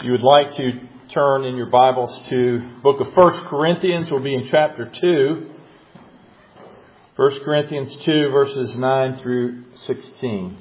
you would like to turn in your Bibles to the book of 1 Corinthians, we'll be in chapter 2. 1 Corinthians 2, verses 9 through 16.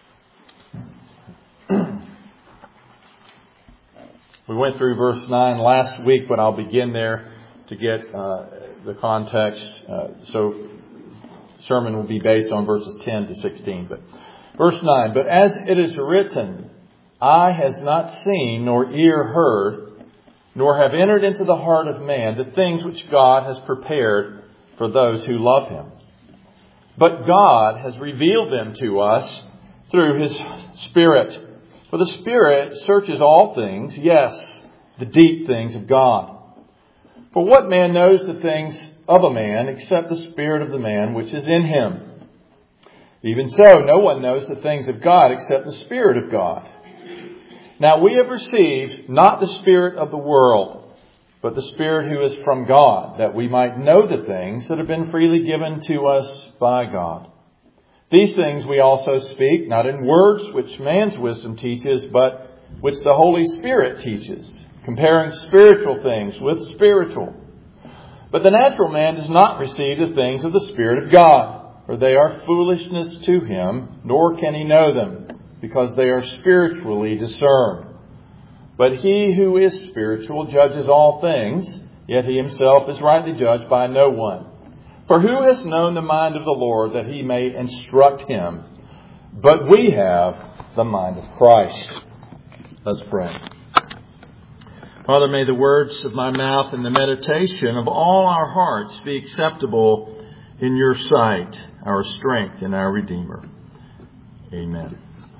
We went through verse 9 last week, but I'll begin there to get the context. So the sermon will be based on verses 10 to 16. But verse 9, but as it is written, eye has not seen, nor ear heard, nor have entered into the heart of man the things which God has prepared for those who love Him. But God has revealed them to us through His Spirit. For the Spirit searches all things, yes, the deep things of God. For what man knows the things of a man except the spirit of the man which is in him? Even so, no one knows the things of God except the Spirit of God. Now we have received not the spirit of the world, but the Spirit who is from God, that we might know the things that have been freely given to us by God. These things we also speak, not in words which man's wisdom teaches, but which the Holy Spirit teaches, comparing spiritual things with spiritual. But the natural man does not receive the things of the Spirit of God, for they are foolishness to him, nor can he know them, because they are spiritually discerned. But he who is spiritual judges all things, yet he himself is rightly judged by no one. For who has known the mind of the Lord that he may instruct him? But we have the mind of Christ. Let's pray. Father, may the words of my mouth and the meditation of all our hearts be acceptable in your sight, our strength and our Redeemer. Amen.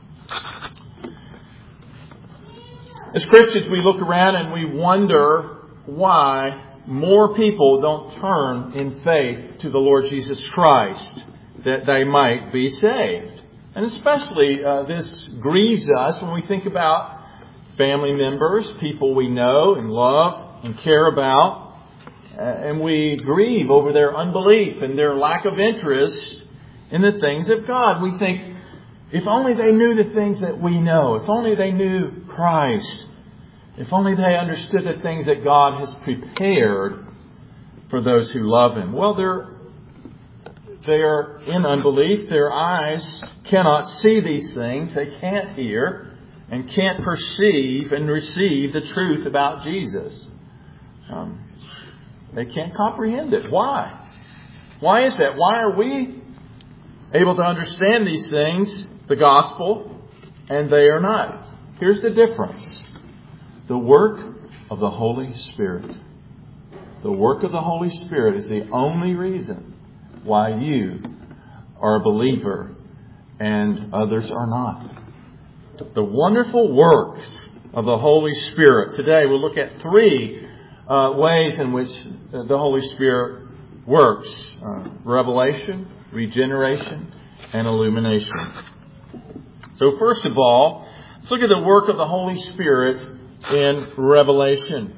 As Christians, we look around and we wonder why more people don't turn in faith to the Lord Jesus Christ, that they might be saved. And especially this grieves us when we think about family members, people we know and love and care about, and we grieve over their unbelief and their lack of interest in the things of God. We think, if only they knew the things that we know, if only they knew Christ, if only they understood the things that God has prepared for those who love Him. Well, they're in unbelief. Their eyes cannot see these things. They can't hear and can't perceive and receive the truth about Jesus. They can't comprehend it. Why? Why is that? Why are we able to understand these things, the gospel, and they are not? Here's the difference. The work of the Holy Spirit. The work of the Holy Spirit is the only reason why you are a believer and others are not. The wonderful works of the Holy Spirit. Today we'll look at three ways in which the Holy Spirit works. Revelation, regeneration, and illumination. So first of all, let's look at the work of the Holy Spirit in Revelation.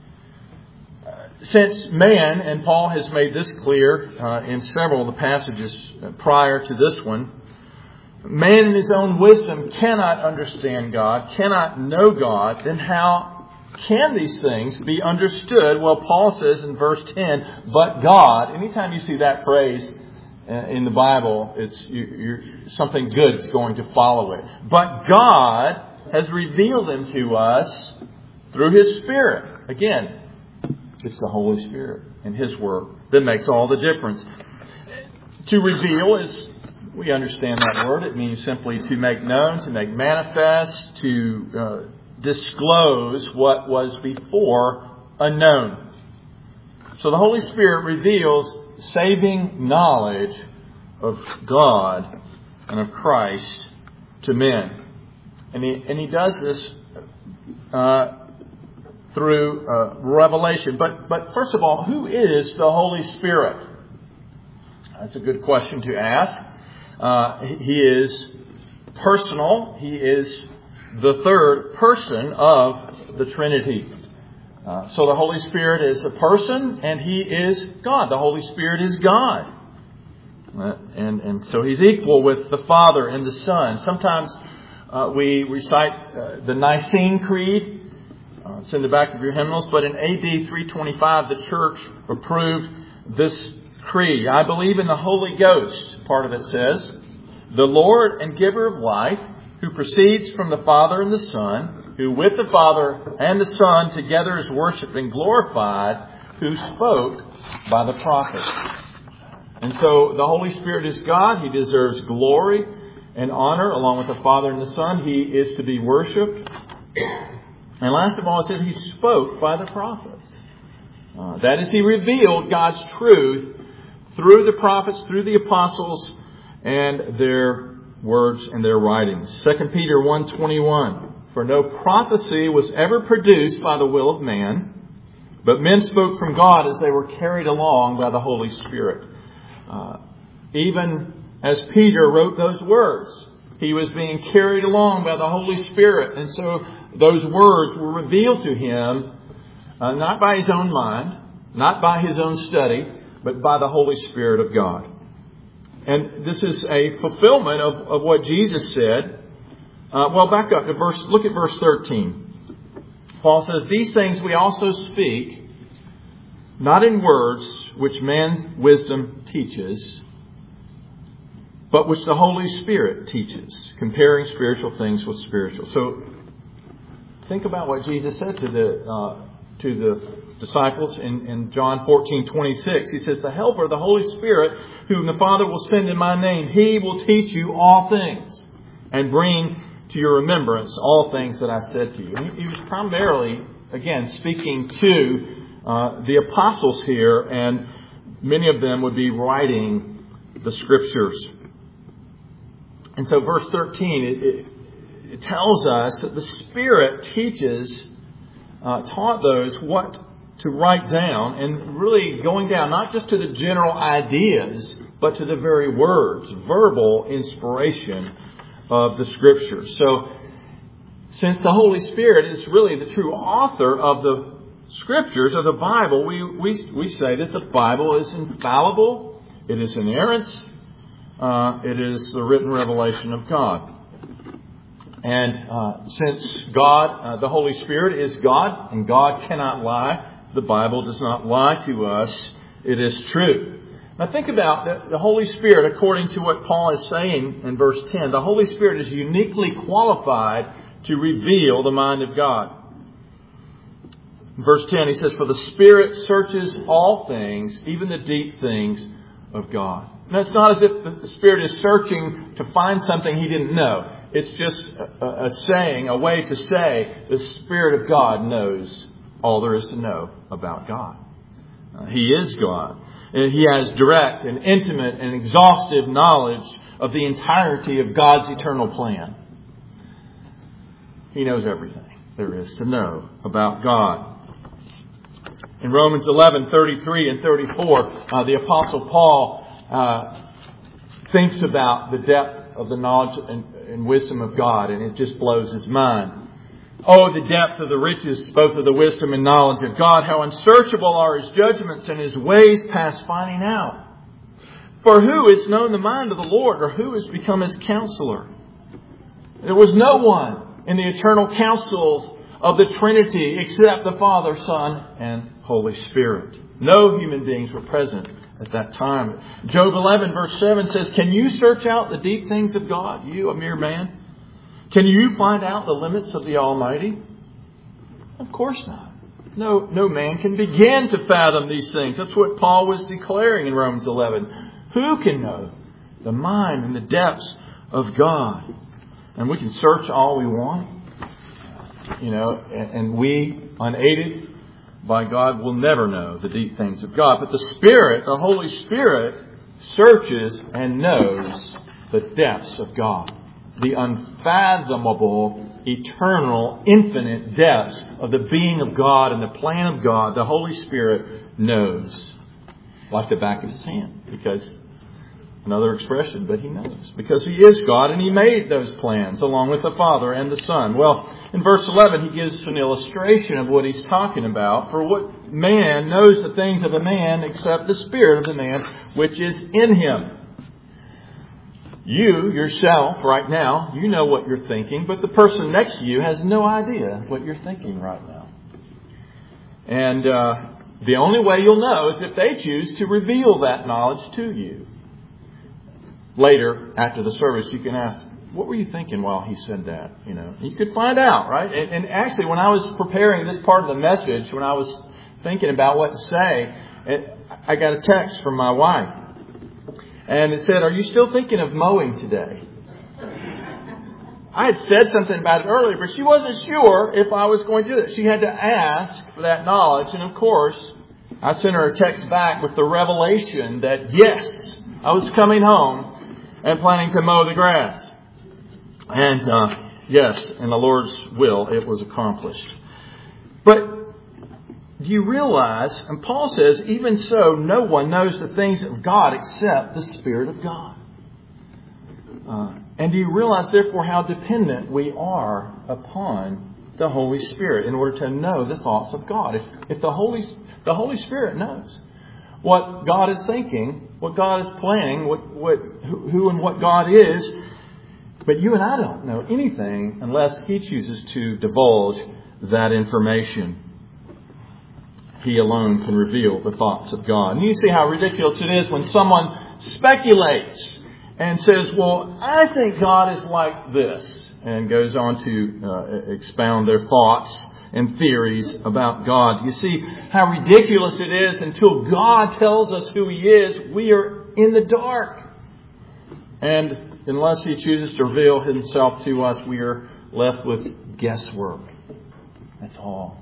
Since man, and Paul has made this clear in several of the passages prior to this one, man in his own wisdom cannot understand God, cannot know God, then how can these things be understood? Well, Paul says in verse 10, but God, anytime you see that phrase in the Bible, it's something good is going to follow it. But God has revealed them to us through His Spirit. Again, it's the Holy Spirit and His work that makes all the difference. To reveal is, we understand that word. It means simply to make known, to make manifest, to disclose what was before unknown. So the Holy Spirit reveals saving knowledge of God and of Christ to men. And he does this through revelation. But first of all, who is the Holy Spirit? That's a good question to ask. He is personal. He is the third person of the Trinity. So the Holy Spirit is a person and He is God. The Holy Spirit is God. And so He's equal with the Father and the Son. Sometimes we recite the Nicene Creed It's in the back of your hymnals. But in AD 325, the church approved this creed. I believe in the Holy Ghost, part of it says, the Lord and giver of life, who proceeds from the Father and the Son, who with the Father and the Son together is worshipped and glorified, who spoke by the prophets. And so the Holy Spirit is God. He deserves glory and honor along with the Father and the Son. He is to be worshipped. And last of all, it says He spoke by the prophets. That is, He revealed God's truth through the prophets, through the apostles, and their words and their writings. 2 Peter 1:21. For no prophecy was ever produced by the will of man, but men spoke from God as they were carried along by the Holy Spirit. Even as Peter wrote those words, he was being carried along by the Holy Spirit. And so those words were revealed to him, not by his own mind, not by his own study, but by the Holy Spirit of God. And this is a fulfillment of what Jesus said. Back up to look at verse 13. Paul says, these things we also speak, not in words which man's wisdom teaches, but which the Holy Spirit teaches, comparing spiritual things with spiritual. So think about what Jesus said to the disciples in John 14:26. He says, the Helper, the Holy Spirit, whom the Father will send in my name, He will teach you all things and bring to your remembrance all things that I said to you. And he was primarily, again, speaking to the apostles here, and many of them would be writing the Scriptures. And so verse 13, it tells us that the Spirit taught those what to write down, and really going down not just to the general ideas, but to the very words, verbal inspiration of the Scriptures. So, since the Holy Spirit is really the true author of the Scriptures, of the Bible, we say that the Bible is infallible, it is inerrant, it is the written revelation of God. And since God, the Holy Spirit is God, and God cannot lie, the Bible does not lie to us, it is true. Now think about the Holy Spirit, according to what Paul is saying in verse 10. The Holy Spirit is uniquely qualified to reveal the mind of God. In verse 10 he says, for the Spirit searches all things, even the deep things of God. Now it's not as if the Spirit is searching to find something He didn't know. It's just a way to say the Spirit of God knows all there is to know about God. He is God. And He has direct and intimate and exhaustive knowledge of the entirety of God's eternal plan. He knows everything there is to know about God. In Romans 11:33 and 34, the Apostle Paul thinks about the depth of the knowledge and wisdom of God, and it just blows his mind. Oh, the depth of the riches, both of the wisdom and knowledge of God. How unsearchable are His judgments and His ways past finding out. For who has known the mind of the Lord, or who has become His counselor? There was no one in the eternal counsels of the Trinity except the Father, Son, and Holy Spirit. No human beings were present at that time. Job 11 verse 7 says, can you search out the deep things of God, you, a mere man? Can you find out the limits of the Almighty? Of course not. No man can begin to fathom these things. That's what Paul was declaring in Romans 11. Who can know the mind and the depths of God? And we can search all we want. And we, unaided by God, will never know the deep things of God. But the Spirit, the Holy Spirit, searches and knows the depths of God. The unfathomable, eternal, infinite depths of the being of God and the plan of God, the Holy Spirit knows. Like the back of His hand. Because, another expression, but He knows. Because He is God and He made those plans along with the Father and the Son. Well, in verse 11 He gives us an illustration of what He's talking about. For what man knows the things of a man except the spirit of the man which is in him? You, yourself, right now, you know what you're thinking, but the person next to you has no idea what you're thinking right now. And the only way you'll know is if they choose to reveal that knowledge to you. Later, after the service, you can ask, what were you thinking while he said that? You could find out, right? And actually, when I was preparing this part of the message, when I was thinking about what to say, I got a text from my wife. And it said, are you still thinking of mowing today? I had said something about it earlier, but she wasn't sure if I was going to do it. She had to ask for that knowledge. And of course, I sent her a text back with the revelation that, yes, I was coming home and planning to mow the grass. And yes, in the Lord's will, it was accomplished. But do you realize, and Paul says, even so, no one knows the things of God except the Spirit of God. And do you realize, therefore, how dependent we are upon the Holy Spirit in order to know the thoughts of God? If the Holy Spirit knows what God is thinking, what God is planning, who and what God is, but you and I don't know anything unless He chooses to divulge that information. He alone can reveal the thoughts of God. And you see how ridiculous it is when someone speculates and says, well, I think God is like this, and goes on to expound their thoughts and theories about God. You see how ridiculous it is. Until God tells us who He is, we are in the dark. And unless He chooses to reveal Himself to us, we are left with guesswork. That's all.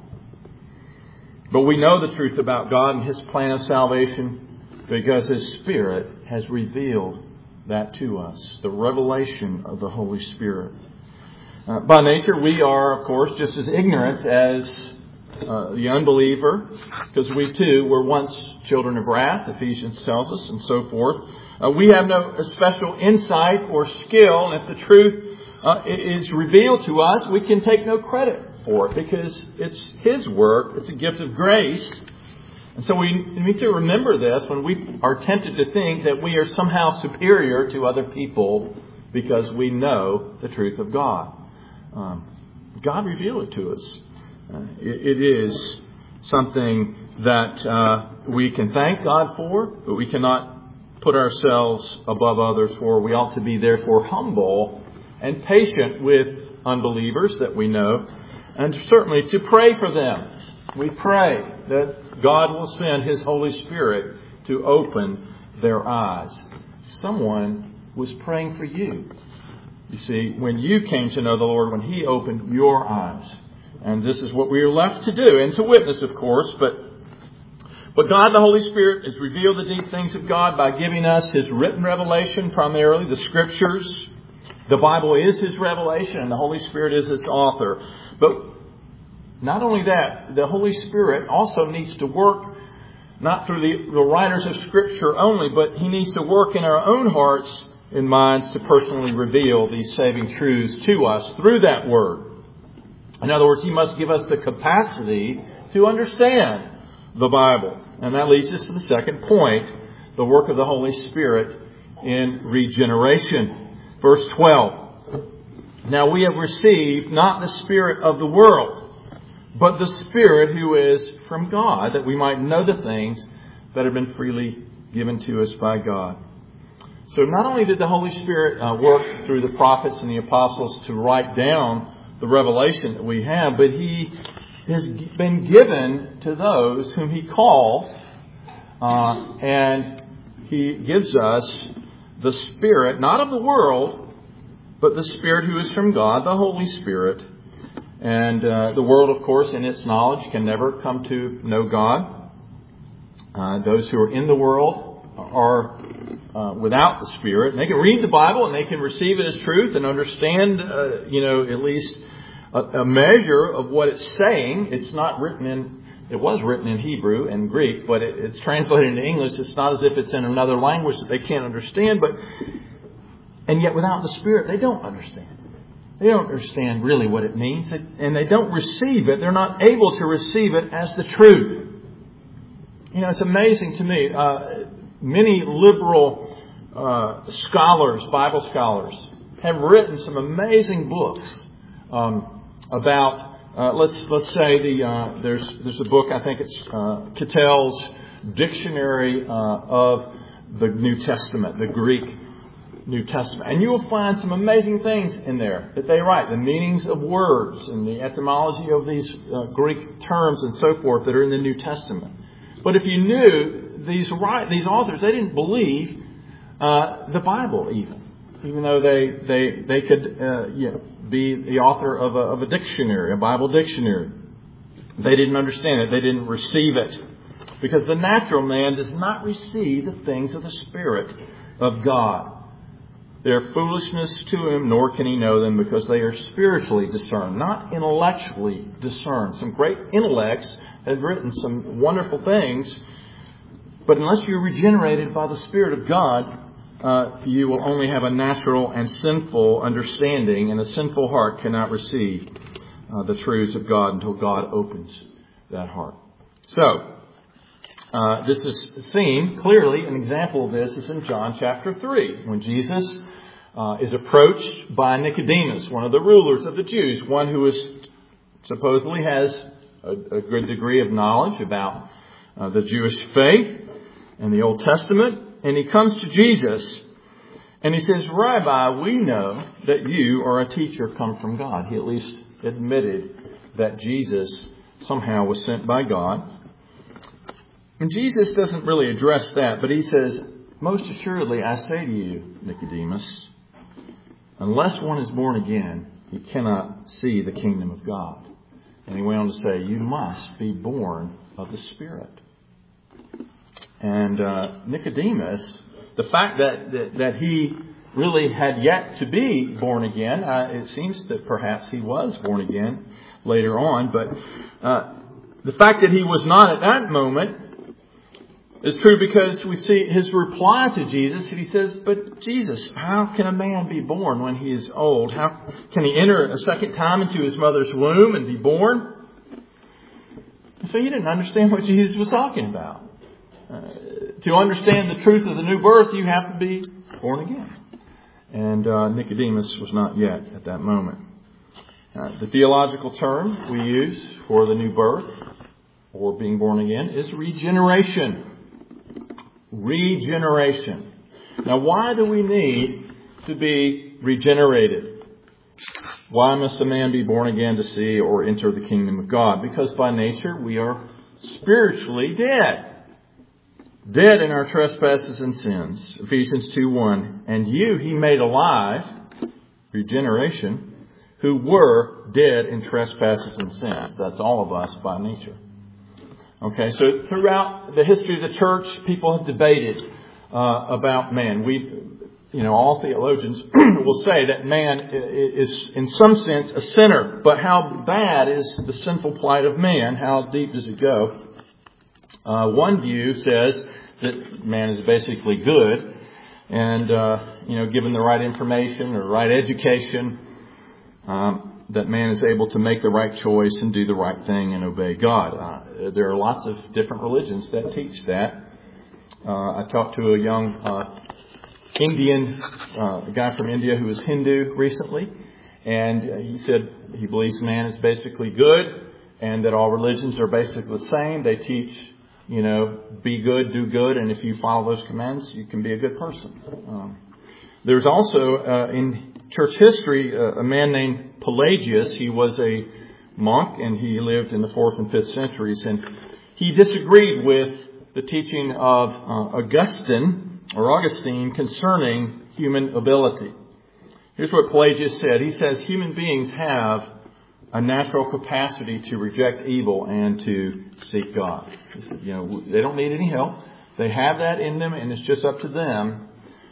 But we know the truth about God and His plan of salvation because His Spirit has revealed that to us. The revelation of the Holy Spirit. By nature, we are, of course, just as ignorant as the unbeliever, because we too were once children of wrath, Ephesians tells us, and so forth. We have no special insight or skill, and if the truth is revealed to us, we can take no credit for it, because it's His work, it's a gift of grace. And so we need to remember this when we are tempted to think that we are somehow superior to other people because we know the truth of God. God revealed it to us. It is something that we can thank God for, but we cannot put ourselves above others for. We ought to be therefore humble and patient with unbelievers that we know, and certainly to pray for them. We pray that God will send His Holy Spirit to open their eyes. Someone was praying for you. You see, when you came to know the Lord, when He opened your eyes. And this is what we are left to do, and to witness, of course. But God, the Holy Spirit, has revealed the deep things of God by giving us His written revelation, primarily the Scriptures. The Bible is His revelation, and the Holy Spirit is its author. But not only that, the Holy Spirit also needs to work, not through the writers of Scripture only, but He needs to work in our own hearts and minds to personally reveal these saving truths to us through that Word. In other words, He must give us the capacity to understand the Bible. And that leads us to the second point, the work of the Holy Spirit in regeneration. Verse 12. Now we have received not the spirit of the world, but the Spirit who is from God, that we might know the things that have been freely given to us by God. So not only did the Holy Spirit work through the prophets and the apostles to write down the revelation that we have, but He has been given to those whom He calls, and He gives us the Spirit, not of the world, but the Spirit who is from God, the Holy Spirit. And the world, of course, in its knowledge can never come to know God. Those who are in the world are without the Spirit. And they can read the Bible and they can receive it as truth and understand, at least a measure of what it's saying. It's not written in, it was written in Hebrew and Greek, but it's translated into English. It's not as if it's in another language that they can't understand. And yet without the Spirit, they don't understand. They don't understand really what it means, and they don't receive it. They're not able to receive it as the truth. It's amazing to me. Many liberal scholars, Bible scholars, have written some amazing books about let's say there's a book, I think it's Cattell's Dictionary of the New Testament, the Greek New Testament. And you will find some amazing things in there that they write, the meanings of words and the etymology of these Greek terms and so forth that are in the New Testament. But if you knew these authors, they didn't believe the Bible even though they could be the author of a dictionary, a Bible dictionary. They didn't understand it. They didn't receive it. Because the natural man does not receive the things of the Spirit of God. They are foolishness to him, nor can he know them, because they are spiritually discerned, not intellectually discerned. Some great intellects have written some wonderful things, but unless you're regenerated by the Spirit of God, you will only have a natural and sinful understanding, and a sinful heart cannot receive the truths of God until God opens that heart. So, this is seen clearly. An example of this is in John chapter 3, when Jesus is approached by Nicodemus, one of the rulers of the Jews, one who supposedly has a good degree of knowledge about the Jewish faith and the Old Testament. And he comes to Jesus and he says, "Rabbi, we know that you are a teacher come from God." He at least admitted that Jesus somehow was sent by God. And Jesus doesn't really address that, but he says, "Most assuredly, I say to you, Nicodemus, unless one is born again, he cannot see the kingdom of God." And he went on to say, "You must be born of the Spirit." And Nicodemus, the fact that he really had yet to be born again, it seems that perhaps he was born again later on, but the fact that he was not at that moment is true because we see his reply to Jesus. He says, "But Jesus, how can a man be born when he is old? How can he enter a second time into his mother's womb and be born?" And so he didn't understand what Jesus was talking about. To understand the truth of the new birth, you have to be born again. And Nicodemus was not yet at that moment. The theological term we use for the new birth or being born again is regeneration. Regeneration. Now, why do we need to be regenerated? Why must a man be born again to see or enter the kingdom of God? Because by nature we are spiritually dead. Dead in our trespasses and sins. Ephesians 2:1. And you he made alive, regeneration, who were dead in trespasses and sins. That's all of us by nature. Okay, so throughout the history of the church, people have debated about man. All theologians will say that man is in some sense a sinner. But how bad is the sinful plight of man? How deep does it go? One view says that man is basically good, and given the right information or right education, that man is able to make the right choice and do the right thing and obey God. There are lots of different religions that teach that. I talked to a young Indian guy from India who is Hindu recently, and he said he believes man is basically good and that all religions are basically the same. They teach, be good, do good, and if you follow those commands, you can be a good person. There's also in church history a man named Pelagius. He was a monk and he lived in the 4th and 5th centuries, and he disagreed with the teaching of Augustine concerning human ability. Here's what Pelagius said. He says human beings have a natural capacity to reject evil and to seek God. He said, they don't need any help. They have that in them, and it's just up to them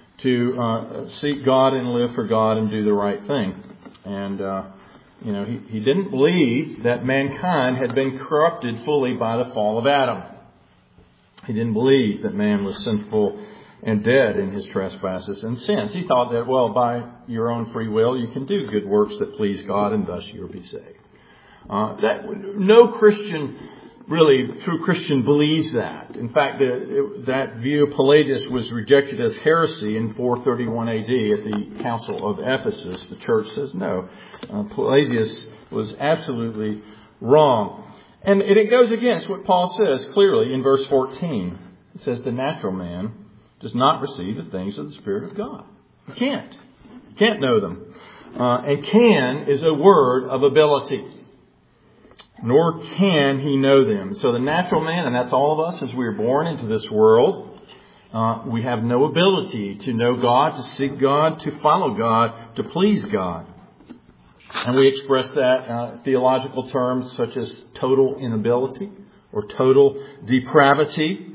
to seek God and live for God and do the right thing. And he didn't believe that mankind had been corrupted fully by the fall of Adam. He didn't believe that man was sinful and dead in his trespasses and sins. He thought that, by your own free will, you can do good works that please God, and thus you'll be saved. No Christian really true Christian believes that. In fact, that view of Pelagius was rejected as heresy in 431 AD at the Council of Ephesus. The church says no. Pelagius was absolutely wrong. And it goes against what Paul says clearly in verse 14. It says the natural man does not receive the things of the Spirit of God. He can't. He can't know them. And can is a word of ability. Nor can he know them. So the natural man, and that's all of us as we are born into this world, we have no ability to know God, to seek God, to follow God, to please God. And we express that in theological terms such as total inability or total depravity.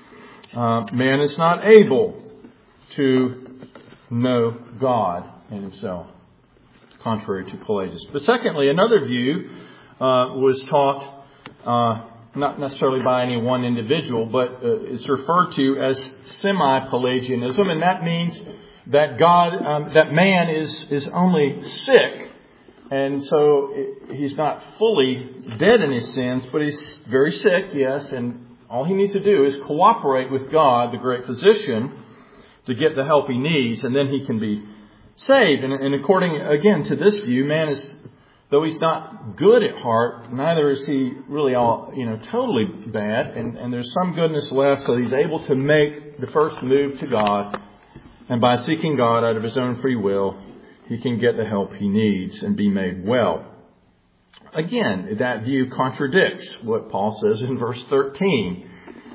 Man is not able to know God in himself. It's contrary to Pelagius. But secondly, another view was taught not necessarily by any one individual, but it's referred to as semi-Pelagianism, and that means that that man is only sick, and so he's not fully dead in his sins, but he's very sick, yes, and all he needs to do is cooperate with God, the great physician, to get the help he needs, and then he can be saved. And according, again, to this view, man is, though he's not good at heart, neither is he really all, totally bad. And there's some goodness left, so he's able to make the first move to God. And by seeking God out of his own free will, he can get the help he needs and be made well. Again, that view contradicts what Paul says in verse 13,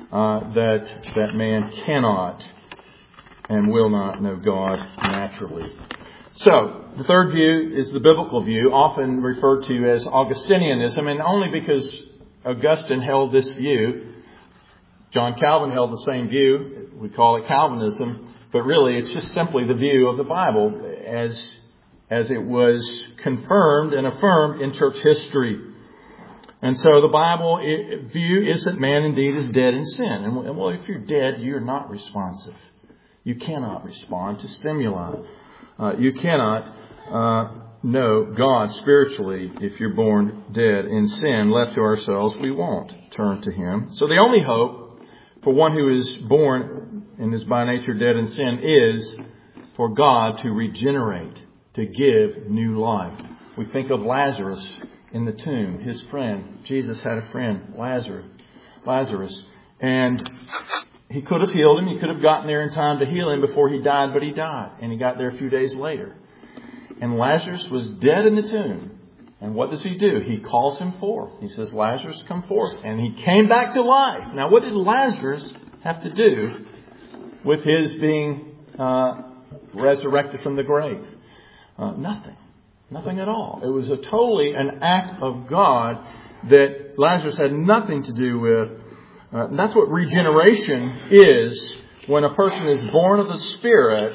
that man cannot and will not know God naturally. So, the third view is the biblical view, often referred to as Augustinianism, and only because Augustine held this view. John Calvin held the same view. We call it Calvinism, but really it's just simply the view of the Bible as it was confirmed and affirmed in church history. And so the Bible view is that man indeed is dead in sin. And well, if you're dead, you're not responsive. You cannot respond to stimuli. You cannot know God spiritually if you're born dead in sin. Left to ourselves, we won't turn to Him. So the only hope for one who is born and is by nature dead in sin is for God to regenerate, to give new life. We think of Lazarus in the tomb, his friend. Jesus had a friend, Lazarus. And he could have healed him. He could have gotten there in time to heal him before he died, but he died. And he got there a few days later. And Lazarus was dead in the tomb. And what does he do? He calls him forth. He says, Lazarus, come forth. And he came back to life. Now, what did Lazarus have to do with his being resurrected from the grave? Nothing. Nothing at all. It was totally an act of God that Lazarus had nothing to do with. That's what regeneration is. When a person is born of the Spirit,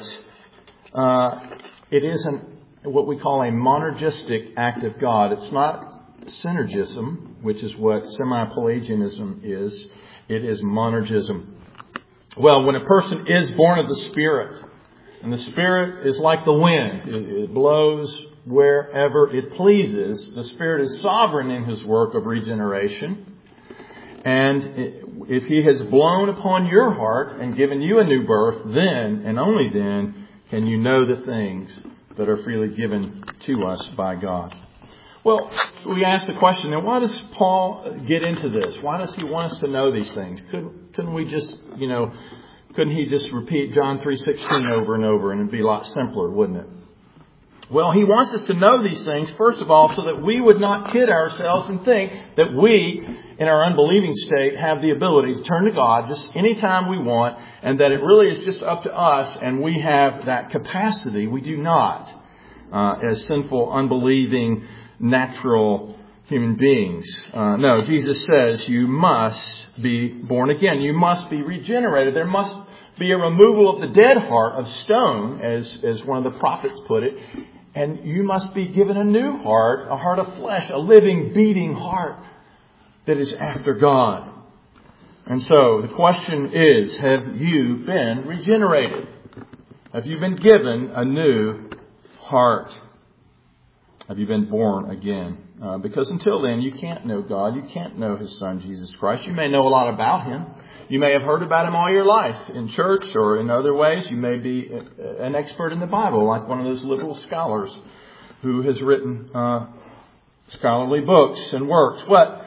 it is what we call a monergistic act of God. It's not synergism, which is what semi-Pelagianism is. It is monergism. Well, when a person is born of the Spirit, and the Spirit is like the wind. It blows wherever it pleases. The Spirit is sovereign in His work of regeneration. And if He has blown upon your heart and given you a new birth, then and only then can you know the things that are freely given to us by God. Well, we ask the question, now why does Paul get into this? Why does he want us to know these things? Couldn't we just, couldn't he just repeat John 3:16 over and over and it'd be a lot simpler, wouldn't it? Well, he wants us to know these things, first of all, so that we would not kid ourselves and think that we, in our unbelieving state, have the ability to turn to God just anytime we want, and that it really is just up to us and we have that capacity. We do not, as sinful, unbelieving, natural human beings. No, Jesus says you must be born again. You must be regenerated. There must be a removal of the dead heart of stone, as one of the prophets put it. And you must be given a new heart, a heart of flesh, a living, beating heart that is after God. And so the question is, have you been regenerated? Have you been given a new heart? Have you been born again? Because until then, you can't know God. You can't know His Son, Jesus Christ. You may know a lot about Him. You may have heard about Him all your life in church or in other ways. You may be an expert in the Bible, like one of those liberal scholars who has written scholarly books and works. But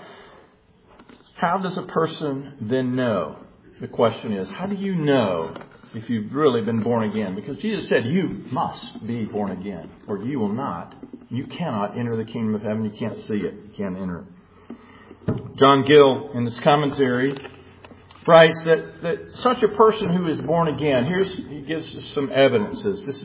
how does a person then know? The question is, how do you know if you've really been born again? Because Jesus said you must be born again, or you will not. You cannot enter the kingdom of heaven. You can't see it. You can't enter it. John Gill, in his commentary, writes that such a person who is born again, he gives us some evidences. This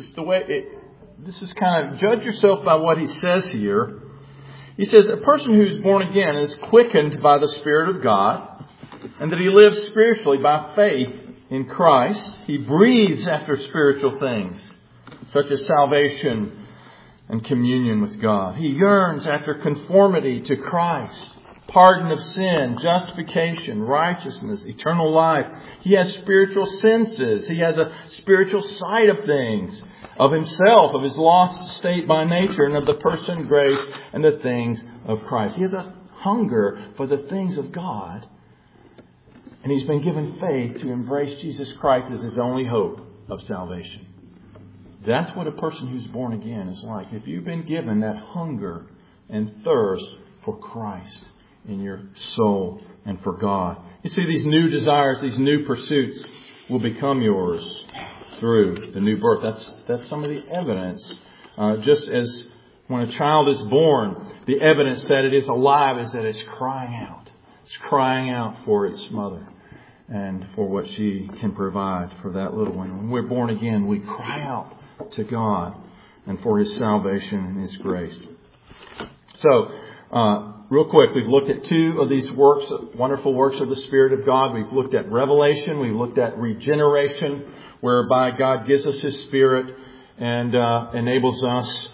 is kind of, judge yourself by what he says here. He says a person who is born again is quickened by the Spirit of God, and that he lives spiritually by faith in Christ. He breathes after spiritual things, such as salvation and communion with God. He yearns after conformity to Christ, pardon of sin, justification, righteousness, eternal life. He has spiritual senses. He has a spiritual sight of things, of himself, of his lost state by nature, and of the person, grace, and the things of Christ. He has a hunger for the things of God. And he's been given faith to embrace Jesus Christ as his only hope of salvation. That's what a person who's born again is like. If you've been given that hunger and thirst for Christ in your soul and for God. You see, these new desires, these new pursuits will become yours through the new birth. That's some of the evidence. Just as when a child is born, the evidence that it is alive is that it's crying out. It's crying out for its mother and for what she can provide for that little one. When we're born again, we cry out to God and for His salvation and His grace. So, real quick, we've looked at two of these works, wonderful works of the Spirit of God. We've looked at revelation. We've looked at regeneration, whereby God gives us His Spirit and enables us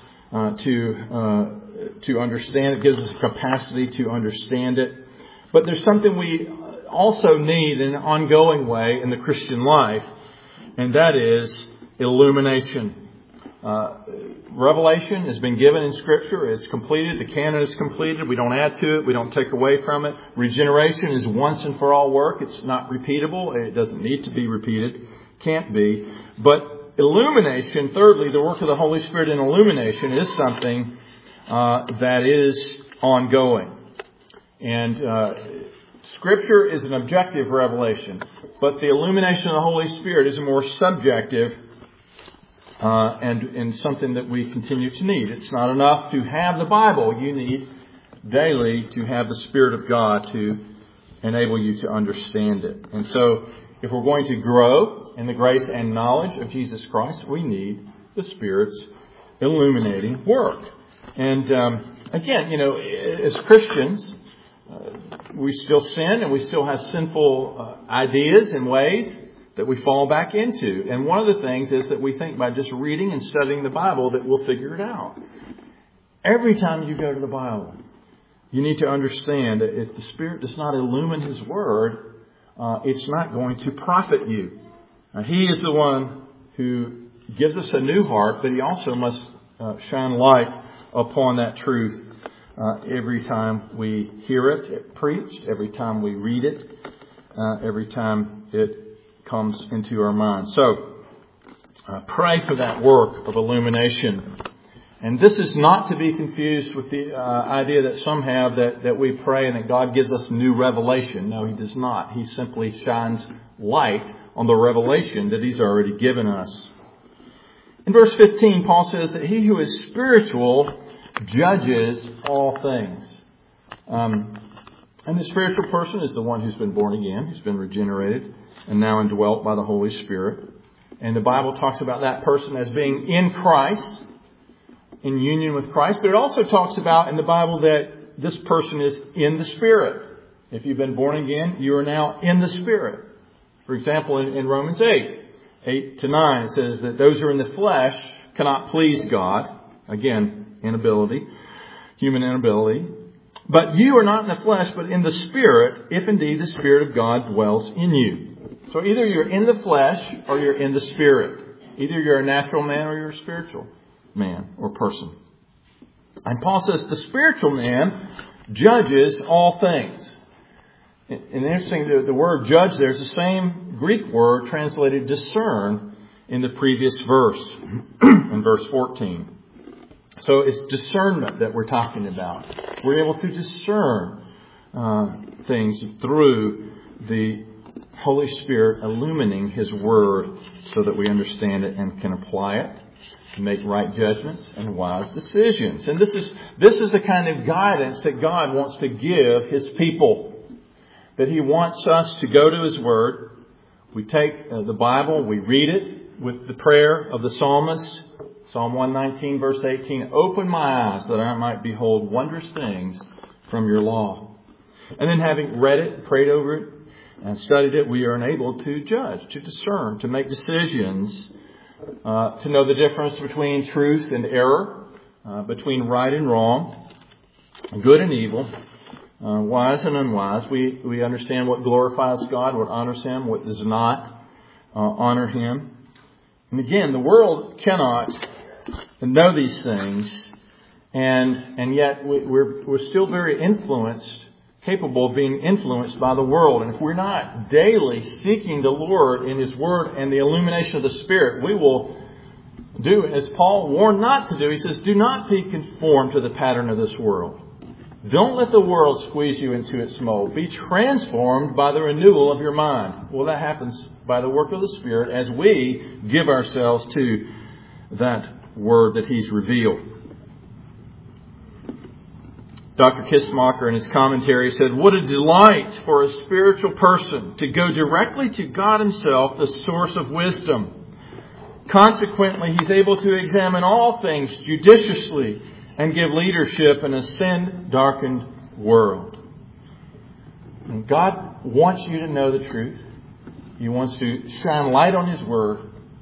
to understand it, gives us a capacity to understand it. But there's something we also need in an ongoing way in the Christian life, and that is illumination. Revelation has been given in Scripture. It's completed. The canon is completed. We don't add to it. We don't take away from it. Regeneration is once and for all work. It's not repeatable. It doesn't need to be repeated. Can't be. But illumination, thirdly, the work of the Holy Spirit in illumination is something that is ongoing. And Scripture is an objective revelation, but the illumination of the Holy Spirit is a more subjective and something that we continue to need. It's not enough to have the Bible. You need daily to have the Spirit of God to enable you to understand it. And so, if we're going to grow in the grace and knowledge of Jesus Christ, we need the Spirit's illuminating work. And again, as Christians, we still sin and we still have sinful ideas and ways that we fall back into. And one of the things is that we think by just reading and studying the Bible that we'll figure it out. Every time you go to the Bible, you need to understand that if the Spirit does not illumine His Word, it's not going to profit you. He is the one who gives us a new heart, but He also must shine light upon that truth every time we hear it preached, every time we read it, every time it comes into our minds. So, pray for that work of illumination. And this is not to be confused with the idea that some have that we pray and that God gives us new revelation. No, He does not. He simply shines light on the revelation that He's already given us. In verse 15, Paul says that he who is spiritual judges all things. And the spiritual person is the one who's been born again, who's been regenerated, and now indwelt by the Holy Spirit. And the Bible talks about that person as being in Christ, in union with Christ. But it also talks about in the Bible that this person is in the Spirit. If you've been born again, you are now in the Spirit. For example, in Romans 8:8-9, it says that those who are in the flesh cannot please God. Again, inability, human inability. But you are not in the flesh, but in the Spirit, if indeed the Spirit of God dwells in you. So either you're in the flesh or you're in the Spirit. Either you're a natural man or you're a spiritual man or person. And Paul says the spiritual man judges all things. And interesting, the word judge there is the same Greek word translated discern in the previous verse, in verse 14. So it's discernment that we're talking about. We're able to discern things through the Holy Spirit illumining His Word so that we understand it and can apply it to make right judgments and wise decisions. And this is the kind of guidance that God wants to give His people. That He wants us to go to His Word. We take the Bible, we read it with the prayer of the psalmist. Psalm 119 verse 18, open my eyes that I might behold wondrous things from your law. And then having read it, prayed over it, and studied it, we are enabled to judge, to discern, to make decisions, to know the difference between truth and error, between right and wrong, good and evil, wise and unwise. We understand what glorifies God, what honors Him, what does not honor Him. And again, the world cannot know these things, and yet we're still very influenced, capable of being influenced by the world. And if we're not daily seeking the Lord in His Word and the illumination of the Spirit, we will do as Paul warned not to do. He says, do not be conformed to the pattern of this world. Don't let the world squeeze you into its mold. Be transformed by the renewal of your mind. Well, that happens by the work of the Spirit as we give ourselves to that Word that He's revealed. Dr. Kistmacher in his commentary said, what a delight for a spiritual person to go directly to God Himself, the source of wisdom. Consequently, he's able to examine all things judiciously and give leadership in a sin-darkened world. And God wants you to know the truth. He wants to shine light on His Word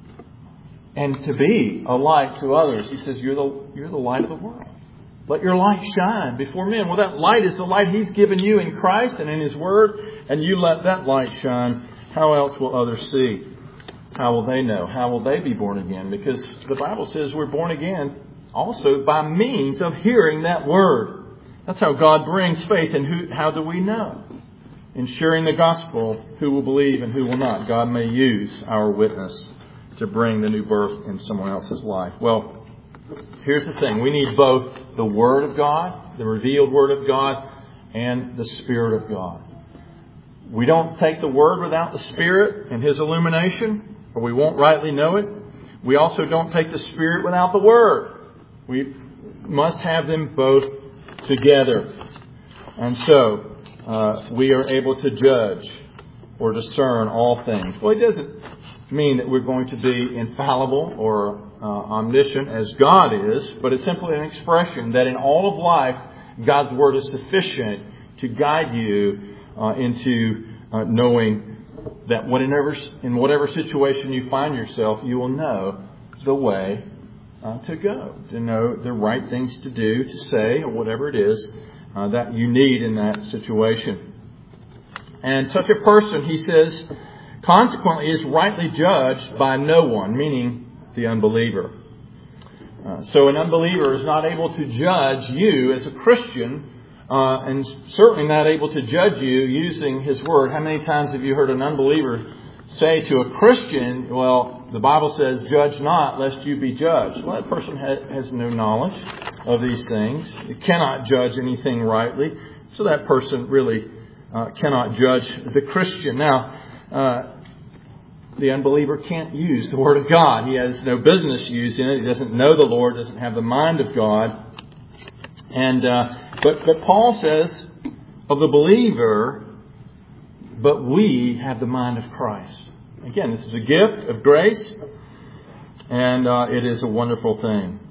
and to be a light to others. He says, you're the light of the world. Let your light shine before men. Well, that light is the light He's given you in Christ and in His Word. And you let that light shine. How else will others see? How will they know? How will they be born again? Because the Bible says we're born again also by means of hearing that Word. That's how God brings faith. And how do we know? In sharing the gospel, who will believe and who will not. God may use our witness to bring the new birth in someone else's life. Well, here's the thing. We need both the Word of God, the revealed Word of God, and the Spirit of God. We don't take the Word without the Spirit and His illumination, or we won't rightly know it. We also don't take the Spirit without the Word. We must have them both together. And so, we are able to judge or discern all things. Well, it doesn't mean that we're going to be infallible or omniscient as God is, but it's simply an expression that in all of life, God's Word is sufficient to guide you into knowing that in whatever situation you find yourself, you will know the way to go, to know the right things to do, to say, or whatever it is that you need in that situation. And such a person, he says, consequently is rightly judged by no one, meaning the unbeliever. So an unbeliever is not able to judge you as a Christian, and certainly not able to judge you using his word. How many times have you heard an unbeliever say to a Christian, well, the Bible says, judge not lest you be judged. Well, that person has no knowledge of these things. It cannot judge anything rightly. So that person really cannot judge the Christian. Now, the unbeliever can't use the Word of God. He has no business using it. He doesn't know the Lord, doesn't have the mind of God. And but Paul says of the believer, but we have the mind of Christ. Again, this is a gift of grace, and it is a wonderful thing.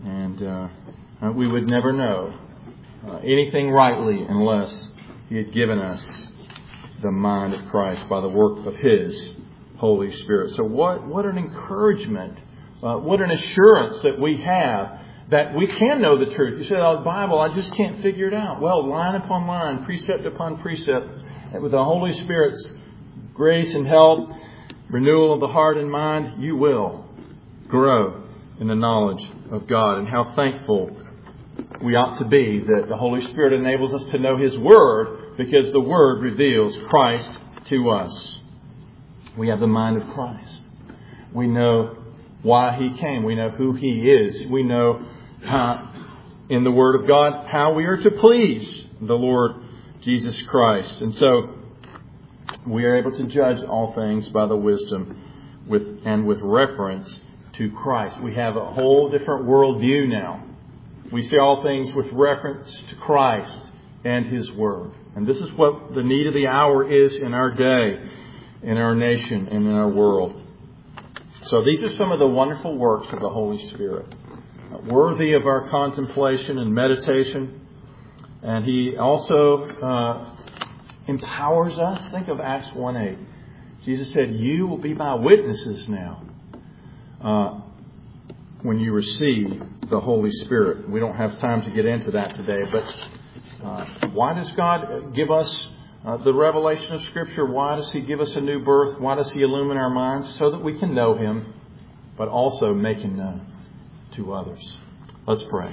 And we would never know anything rightly unless He had given us the mind of Christ by the work of His Holy Spirit. So what an encouragement, what an assurance that we have that we can know the truth. You say, oh, the Bible, I just can't figure it out. Well, line upon line, precept upon precept, with the Holy Spirit's grace and help, renewal of the heart and mind, you will grow in the knowledge of God. And how thankful we ought to be, that the Holy Spirit enables us to know His Word, because the Word reveals Christ to us. We have the mind of Christ. We know why He came. We know who He is. We know in the Word of God how we are to please the Lord Jesus Christ. And so we are able to judge all things by the wisdom with reference to Christ. We have a whole different worldview now. We see all things with reference to Christ and His Word. And this is what the need of the hour is in our day, in our nation, and in our world. So these are some of the wonderful works of the Holy Spirit, worthy of our contemplation and meditation. And He also empowers us. Think of Acts 1:8. Jesus said, "You will be my witnesses now when you receive the Holy Spirit." We don't have time to get into that today, but why does God give us the revelation of Scripture? Why does He give us a new birth? Why does He illumine our minds? So that we can know Him, but also make Him known to others. Let's pray.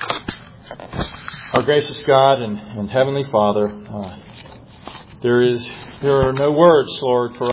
Our gracious God and Heavenly Father, there are no words, Lord, for